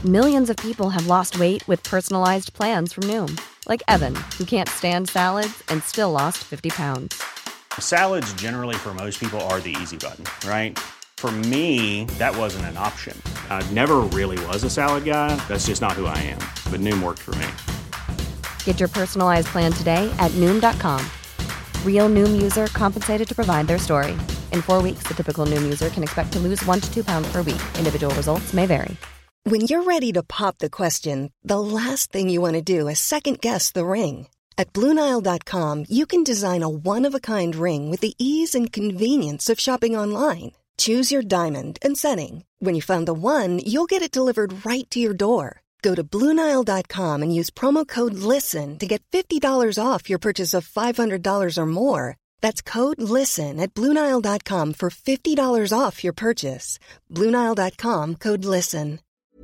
Millions of people have lost weight with personalized plans from Noom. Like Evan, who can't stand salads and still lost 50 pounds. Salads generally for most people are the easy button, right? For me, that wasn't an option. I never really was a salad guy. That's just not who I am. But Noom worked for me. Get your personalized plan today at Noom.com. Real Noom user compensated to provide their story. In 4 weeks, the typical Noom user can expect to lose 1 to 2 pounds per week. Individual results may vary. When you're ready to pop the question, the last thing you want to do is second-guess the ring. At BlueNile.com, you can design a one-of-a-kind ring with the ease and convenience of shopping online. Choose your diamond and setting. When you find the one, you'll get it delivered right to your door. Go to BlueNile.com and use promo code LISTEN to get $50 off your purchase of $500 or more. That's code LISTEN at BlueNile.com for $50 off your purchase. BlueNile.com, code LISTEN.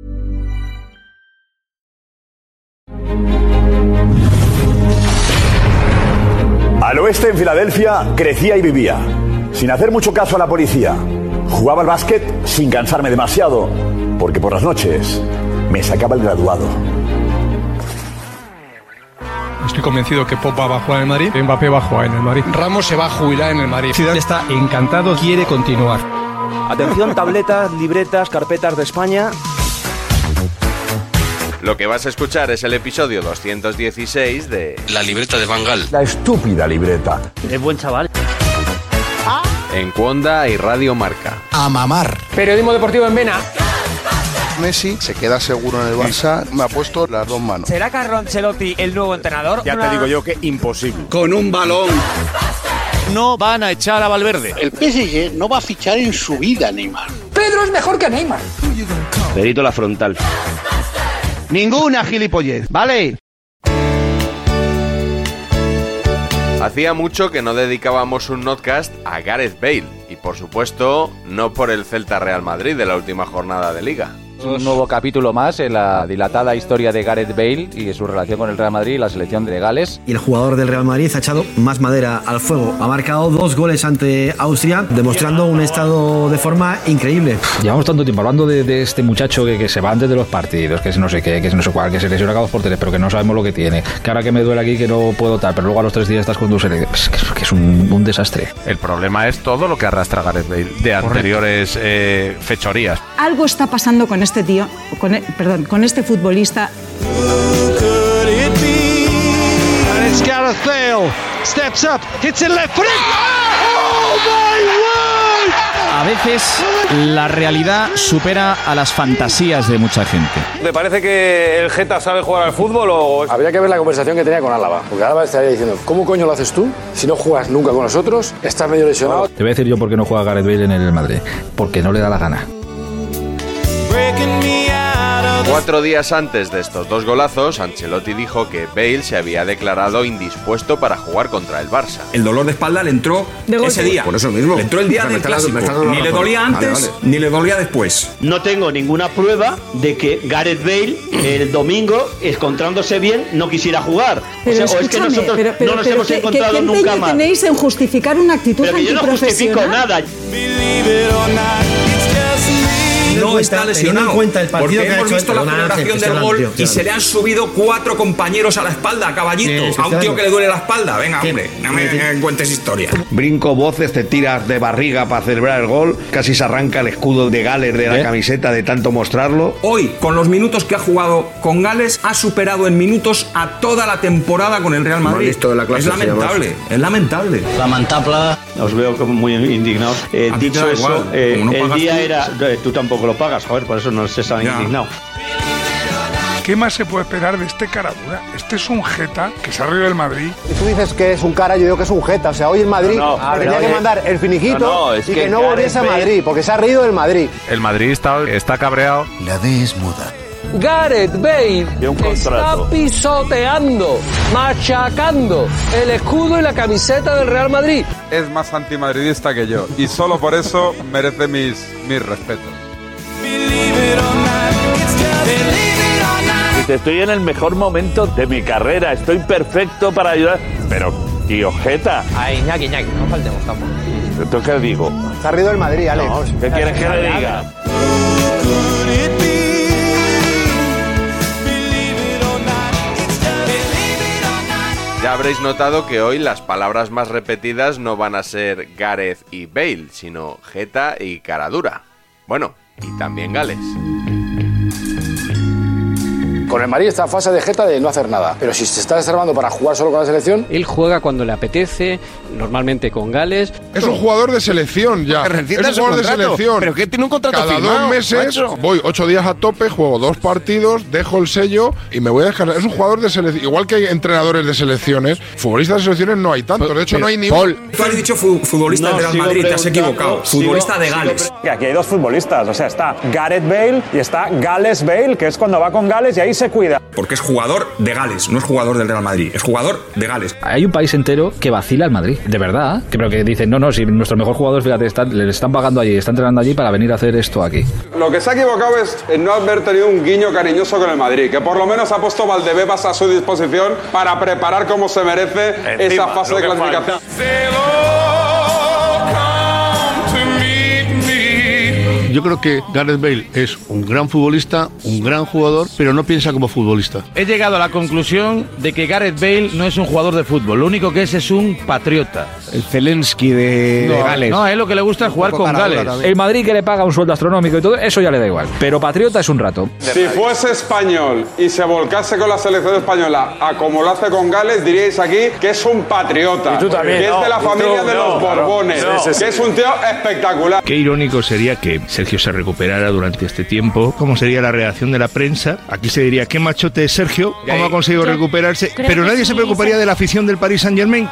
Al oeste, en Filadelfia, crecía y vivía, sin hacer mucho caso a la policía. Jugaba al básquet sin cansarme demasiado, porque por las noches me sacaba el graduado. Estoy convencido que Pogba va a jugar en el Madrid, Mbappé va a jugar en el Madrid, Ramos se va a jubilar en el Madrid. Zidane está encantado, quiere continuar. Atención, tabletas, libretas, carpetas de España. Lo que vas a escuchar es el episodio 216 de La libreta de Van Gaal. La estúpida libreta. Es buen chaval. En Cuonda y Radio Marca. A mamar. Periodismo deportivo en Vena. Messi se queda seguro en el Barça. Me ha puesto las dos manos. ¿Será Carlo Ancelotti el nuevo entrenador? Ya te digo yo que imposible. Con un balón. No van a echar a Valverde. El PSG no va a fichar en su vida a Neymar. Pedro es mejor que Neymar. Perito la frontal. Ninguna gilipollez, ¿vale? Hacía mucho que no dedicábamos un notcast a Gareth Bale, y por supuesto, no por el Celta Real Madrid de la última jornada de Liga. Un nuevo capítulo más en la dilatada historia de Gareth Bale y su relación con el Real Madrid y la selección de Gales. Y el jugador del Real Madrid ha echado más madera al fuego. Ha marcado 2 goles ante Austria, demostrando un estado de forma increíble. Llevamos tanto tiempo hablando de este muchacho que se va antes de los partidos, que no sé qué, que no sé cuál, que se lesiona cada 2 por 3, pero que no sabemos lo que tiene. Que ahora que me duele aquí, que no puedo tal, pero luego a los 3 días estás con tu selección. Que es un desastre. El problema es todo lo que arrastra Gareth Bale de anteriores fechorías. Algo está pasando con este tío, con este futbolista. Gareth Bale steps up, hits it left foot. Oh my word! A veces la realidad supera a las fantasías de mucha gente. ¿Te parece que el Geta sabe jugar al fútbol o...? Habría que ver la conversación que tenía con Álava, porque Álava estaría diciendo, ¿cómo coño lo haces tú? Si no juegas nunca con nosotros, estás medio lesionado. Te voy a decir yo por qué no juega Gareth Bale en el Madrid. Porque no le da la gana. 4 días antes de estos 2 golazos, Ancelotti dijo que Bale se había declarado indispuesto para jugar contra el Barça. El dolor de espalda le entró ese día. Por eso mismo. Le entró el día del clásico. Ni le dolía antes, ni le dolía después. No tengo ninguna prueba de que Gareth Bale el domingo, encontrándose bien, no quisiera jugar. Pero o es que nosotros no nos hemos encontrado nunca más. ¿Qué tenéis en justificar una actitud pero que yo no justifico nada. No está lesionado, porque hemos visto la celebración del gol y se le han subido 4 compañeros a la espalda, a caballito, a un tío que le duele la espalda. Venga, hombre, no me cuentes historia. Brinco voces, te tiras de barriga para celebrar el gol, casi se arranca el escudo de Gales de la camiseta de tanto mostrarlo. Hoy, con los minutos que ha jugado con Gales, ha superado en minutos a toda la temporada con el Real Madrid. Es lamentable, es lamentable. Lamentable, os veo como muy indignados. Dicho eso, el día era... Tú tampoco lo pagas, joder, por eso no se está indignado. ¿Qué más se puede esperar de este caradura? Este es un jeta que se ha reído del Madrid. Si tú dices que es un cara, yo digo que es un jeta. O sea, hoy el Madrid tenía que mandar el finiquito y que no volviese a Madrid, porque se ha reído del Madrid. El Madrid está cabreado. La D es muda. Gareth Bale está pisoteando, machacando el escudo y la camiseta del Real Madrid. Es más antimadridista que yo y solo por eso merece mis respetos. Estoy en el mejor momento de mi carrera, estoy perfecto para ayudar, pero tío jeta. Ay, Iñaki, no faltemos tampoco. ¿Entonces qué digo? Se ha reído del Madrid, Alex. No, ¿qué quieres que le diga? habréis notado que hoy las palabras más repetidas no van a ser Gareth y Bale, sino jeta y caradura. Bueno, y también Gales. Con el Madrid está en fase de jeta de no hacer nada. Pero si se está reservando para jugar solo con la selección... Él juega cuando le apetece, normalmente con Gales. Es un jugador de selección ya. Es un jugador de selección. Pero que tiene un contrato cada firmado, 2 meses, macho. Voy 8 días a tope, juego 2 partidos, dejo el sello y me voy a descansar. Es un jugador de selección. Igual que hay entrenadores de selecciones, futbolistas de selecciones no hay tantos. De hecho, no hay ni un... Tú has dicho futbolista del Real Madrid, te has equivocado. Futbolista de Gales. Aquí hay 2 futbolistas, o sea, está Gareth Bale y está Gales Bale, que es cuando va con Gales y ahí se cuida. Porque es jugador de Gales, no es jugador del Real Madrid, es jugador de Gales. Hay un país entero que vacila al Madrid, de verdad, pero que dicen, no, si nuestro mejor jugador, fíjate, le están pagando allí, está entrenando allí para venir a hacer esto aquí. Lo que se ha equivocado es en no haber tenido un guiño cariñoso con el Madrid, que por lo menos ha puesto Valdebebas a su disposición para preparar como se merece esa fase de clasificación. Yo creo que Gareth Bale es un gran futbolista, un gran jugador, pero no piensa como futbolista. He llegado a la conclusión de que Gareth Bale no es un jugador de fútbol, lo único que es un patriota. El Zelensky de Gales. No, a él lo que le gusta es jugar con Gales. El Madrid, que le paga un sueldo astronómico y todo, eso ya le da igual. Pero patriota es un rato. Si fuese español y se volcase con la selección española a como lo hace con Gales, diríais aquí que es un patriota. Y tú también, que es de la familia de los Borbones, que es un tío espectacular. Qué irónico sería que Sergio se recuperara durante este tiempo. ¿Cómo sería la reacción de la prensa? Aquí se diría, qué machote es Sergio, cómo ha conseguido recuperarse. Pero nadie se preocuparía de la afición del Paris Saint-Germain.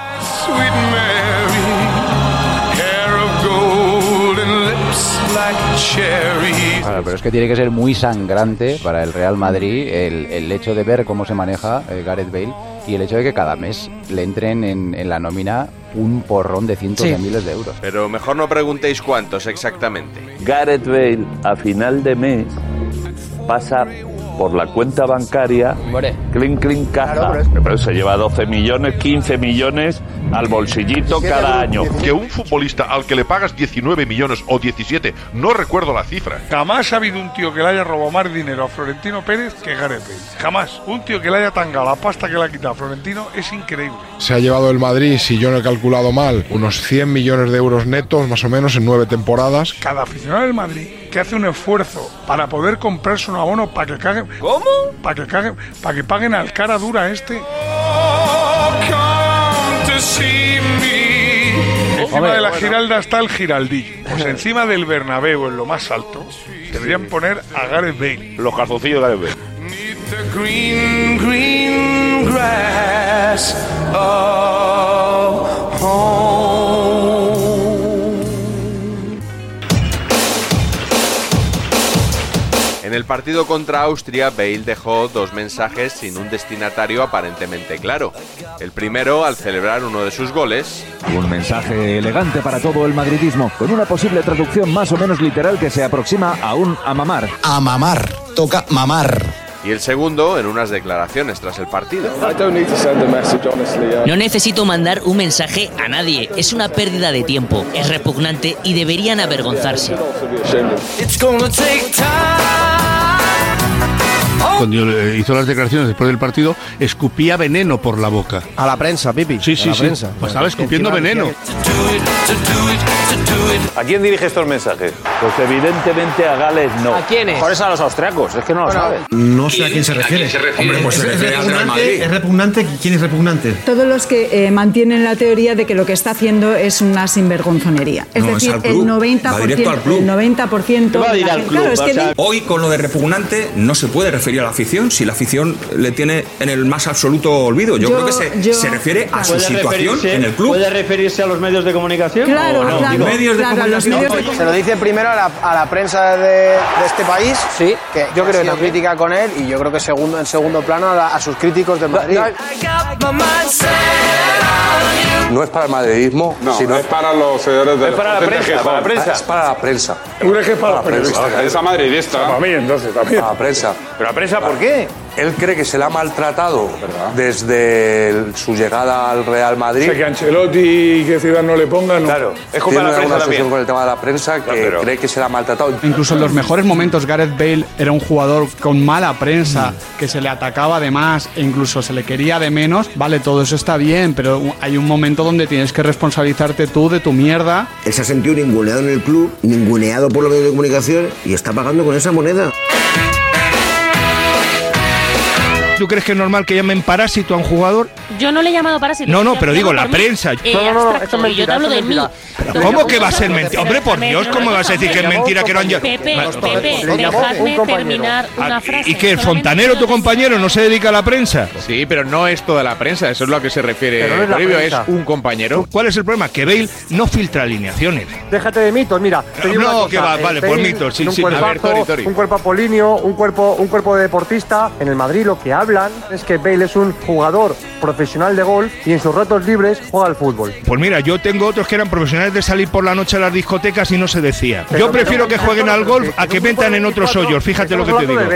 Claro, pero es que tiene que ser muy sangrante para el Real Madrid el hecho de ver cómo se maneja Gareth Bale y el hecho de que cada mes le entren en la nómina un porrón de cientos de miles de euros. Pero mejor no preguntéis cuántos exactamente. Gareth Bale a final de mes pasa por la cuenta bancaria, clink, caja. Claro, pero se lleva 12 millones, 15 millones al bolsillito cada año. Que un futbolista al que le pagas 19 millones o 17, no recuerdo la cifra. Jamás ha habido un tío que le haya robado más dinero a Florentino Pérez que Gareth Bale. Jamás. Un tío que le haya tangado la pasta que le ha quitado a Florentino es increíble. Se ha llevado el Madrid, si yo no he calculado mal, unos 100 millones de euros netos, más o menos, en 9 temporadas. Cada aficionado del Madrid que hace un esfuerzo para poder comprarse un abono para que caguen. ¿Cómo? Para que paguen al cara dura este. Encima de la Giralda está el Giraldillo. Pues encima del Bernabéu, en lo más alto, deberían poner a Gareth Bale. Los calzoncillos de Gareth Bale. En el partido contra Austria, Bale dejó 2 mensajes sin un destinatario aparentemente claro. El primero, al celebrar uno de sus goles. Un mensaje elegante para todo el madridismo, con una posible traducción más o menos literal que se aproxima a un amamar. Amamar, toca mamar. Y el segundo, en unas declaraciones tras el partido. No necesito mandar un mensaje a nadie. Es una pérdida de tiempo. Es repugnante y deberían avergonzarse. Cuando hizo las declaraciones después del partido, escupía veneno por la boca. A la prensa, Pipi. Sí. Pues estaba escupiendo veneno. ¿A quién dirige estos mensajes? Pues evidentemente a Gales no. ¿A quiénes? Mejor es a los austriacos, es que no lo sabe. No sé a quién se refiere. Hombre, pues se refiere al Real Madrid. ¿Es repugnante? ¿Quién es repugnante? Todos los que mantienen la teoría de que lo que está haciendo es una sinvergonzonería. Es decir, el 90%. Va a ir al club. Claro, es que hoy, con lo de repugnante, no se puede referir a la afición si la afición le tiene en el más absoluto olvido. Yo creo que se refiere a su situación en el club. ¿Puede referirse a los medios de comunicación? Claro, no? claro. Medios de comunicación. Se lo dice primero a la prensa de este país, sí, que yo creo que no crítica con él, y yo creo que en segundo plano a sus críticos del Madrid. No es para el madridismo, sino es para los seguidores de... Es para la prensa, para la prensa. Es para la prensa. ¿Tú crees que es para la prensa? Esa madridista. Para mí, entonces, también. Para la prensa. ¿Pero la prensa por qué? él cree que se le ha maltratado desde su llegada al Real Madrid. O sea, que Ancelotti y que Zidane no le pongan. No. Claro, es culpa de la prensa también. Con el tema de la prensa que cree que se le ha maltratado. Incluso en los mejores momentos Gareth Bale era un jugador con mala prensa, que se le atacaba de más e incluso se le quería de menos. Vale, todo eso está bien, pero hay un momento donde tienes que responsabilizarte tú de tu mierda. Él se ha sentido ninguneado en el club, ninguneado por los medios de comunicación y está pagando con esa moneda. ¿Tú crees que es normal que llamen parásito a un jugador? Yo no le he llamado parásito. No, pero digo, la prensa. No, esto es mentira. Yo te hablo de mí. ¿Cómo que va a ser mentira? Hombre, por Dios, ¿cómo vas a decir que es mentira que no han llamado? Pepe, dejadme terminar una frase. ¿Y que el fontanero, tu compañero, no se dedica a la prensa? Sí, pero no es toda la prensa, eso es lo que se refiere. Toribio, es un compañero. ¿Cuál es el problema? Que Bale no filtra alineaciones. Déjate de mitos, mira. No, que va, vale, por mitos. Sí, sí. Un cuerpo apolíneo, un cuerpo de deportista. En el Madrid lo que hablan es que Bale es un jugador profesional de golf y en sus ratos libres juega al fútbol. Pues mira, yo tengo otros que eran profesionales de salir por la noche a las discotecas y no se decía. Yo prefiero que jueguen al golf a que metan en otros hoyos, fíjate lo que te digo.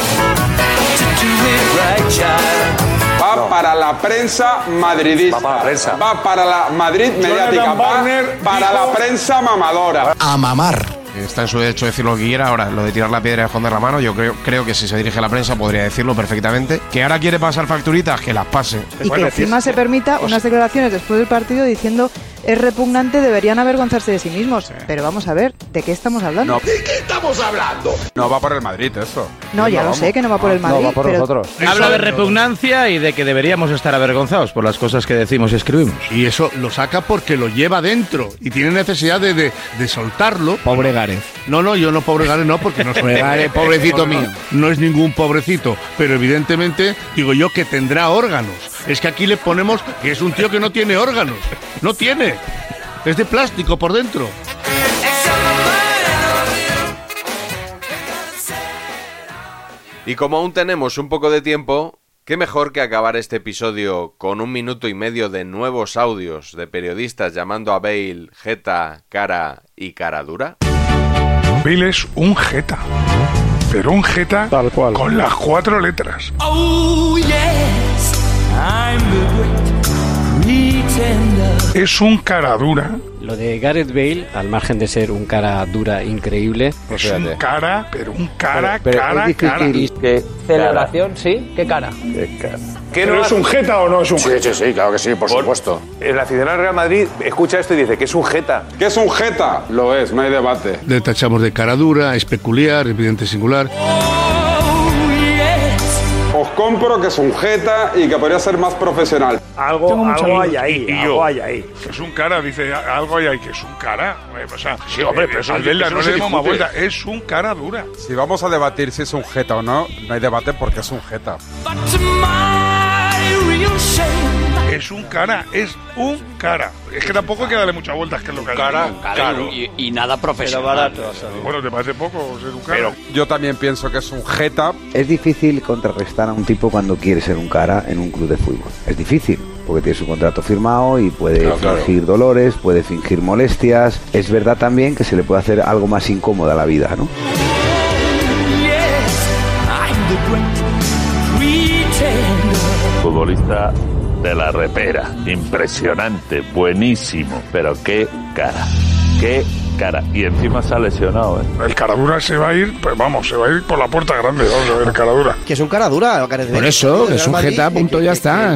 Va para la prensa madridista. Va para la Madrid mediática. Va para la prensa mamadora. A mamar. Está en su derecho de decir lo que quiera. Ahora, lo de tirar la piedra y esconder la mano, yo creo que si se dirige a la prensa podría decirlo perfectamente. Que ahora quiere pasar facturitas, que las pase. Y que encima se permita unas declaraciones después del partido diciendo es repugnante, deberían avergonzarse de sí mismos. Pero vamos a ver, ¿de qué estamos hablando? ¿De qué estamos hablando? No va por el Madrid eso. No, ya lo sé que no va por el Madrid. No, va por nosotros. Habla de repugnancia y de que deberíamos estar avergonzados por las cosas que decimos y escribimos. Y eso lo saca porque lo lleva dentro y tiene necesidad de soltarlo. Pobre Gareth. No, yo no, pobre Gareth no, porque no soy Gareth, pobrecito mío. No es ningún pobrecito, pero evidentemente digo yo que tendrá órganos. Es que aquí le ponemos que es un tío que no tiene órganos. No tiene. Es de plástico por dentro. Y como aún tenemos un poco de tiempo, qué mejor que acabar este episodio con 1 minuto y medio de nuevos audios de periodistas llamando a Bale jeta, cara y cara dura. Bale es un jeta, pero un jeta tal cual, con las 4 letras. Oh, yes, I'm the great pretender. Es un cara dura. Lo de Gareth Bale, al margen de ser un cara dura increíble, es un cara, pero un cara. Celebración, sí, ¿qué cara? ¿Qué cara? ¿Pero es un jeta o no es un jeta? Sí, claro que sí, por supuesto. El aficionado del Real Madrid escucha esto y dice que es un jeta. ¿Qué es un jeta? Lo es, no hay debate. Le tachamos de cara dura, es peculiar, evidente singular. Os compro que es un jeta y que podría ser más profesional. Algo hay ahí. Es un cara, dice, algo hay ahí, que es un cara. O sea, sí, hombre, pero eso no le demos más vuelta. Es un cara dura. Si vamos a debatir si es un jeta o no, no hay debate porque es un jeta. Es un cara. Es que tampoco hay que darle muchas vueltas, que es lo que hay. Claro. Y nada profesional. Pero barato. Bueno, ¿te parece poco ser un cara? Pero yo también pienso que es un jeta. Es difícil contrarrestar a un tipo cuando quiere ser un cara en un club de fútbol. Es difícil, porque tiene su contrato firmado y puede fingir dolores, puede fingir molestias. Es verdad también que se le puede hacer algo más incómoda a la vida, ¿no? Futbolista de la repera, impresionante, buenísimo, pero qué cara. Y encima se ha lesionado, ¿eh? El caradura se va a ir, pues vamos, se va a ir por la puerta grande, vamos a ver el caradura. Que es un caradura, por eso, que es un jeta, punto, ya está.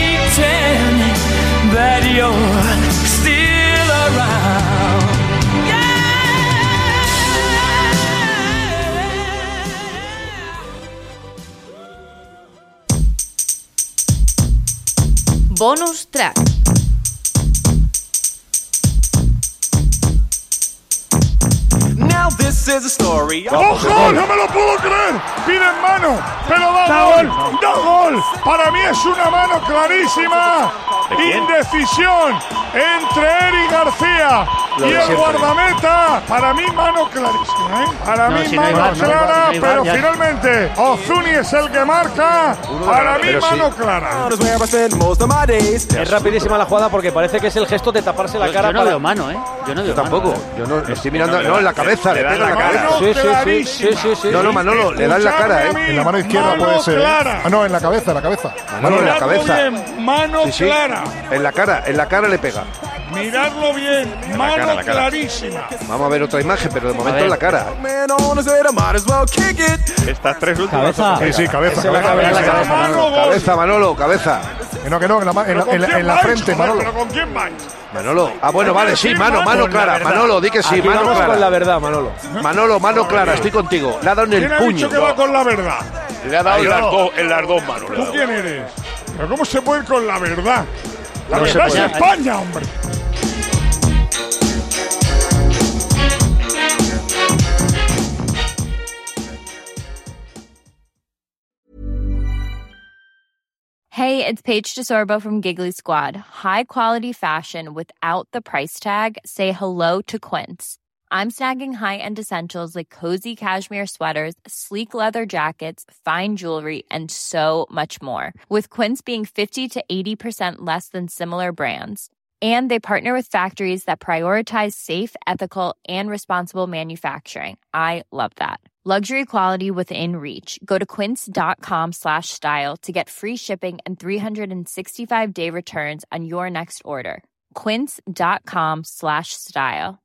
Bonus track. ¡Ojo! ¡No me lo puedo creer! ¡Pide en mano! ¡Pero da gol! gol. Para mí es una mano clarísima. Indecisión entre Eric García y el guardameta. Para mí mano clarísima, ¿eh? Para mí mano clara, pero finalmente Ozuni es el que marca. Para mí mano clara. Es rapidísima la jugada porque parece que es el gesto de taparse la cara. Yo no veo mano, ¿eh? Yo no veo tampoco. mano. Yo no estoy mirando. No, en la cabeza, le pega en la cara. Sí. No, Manolo, le da en la cara, ¿eh? En la mano izquierda puede ser. Ah, no, en la cabeza, Manolo, en la cabeza. Mano clara. En la cara le pega. Miradlo bien, mano clarísima. Vamos a ver otra imagen, pero de momento en la cara. Estas tres últimas. Cabeza. Sí, cabeza. Cabeza, Manolo, cabeza. Que no, en la frente, Manolo. ¿Pero con quién vais? Manolo. Ah, bueno, vale, sí, mano clara. Manolo, di que sí, aquí mano vamos clara. Con la verdad, Manolo. Manolo, mano clara, estoy contigo. Le ha dado en el puño. ¿Quién ha dicho que va con la verdad? Le ha dado en las dos manos. ¿Tú quién eres? ¿Pero cómo se puede ir con la verdad? La No verdad se es puede. España, hombre. Hey, it's Paige DeSorbo from Giggly Squad. High quality fashion without the price tag. Say hello to Quince. I'm snagging high-end essentials like cozy cashmere sweaters, sleek leather jackets, fine jewelry, and so much more. With Quince being 50 to 80% less than similar brands. And they partner with factories that prioritize safe, ethical, and responsible manufacturing. I love that. Luxury quality within reach. Go to quince.com/style to get free shipping and 365-day returns on your next order. Quince.com/style.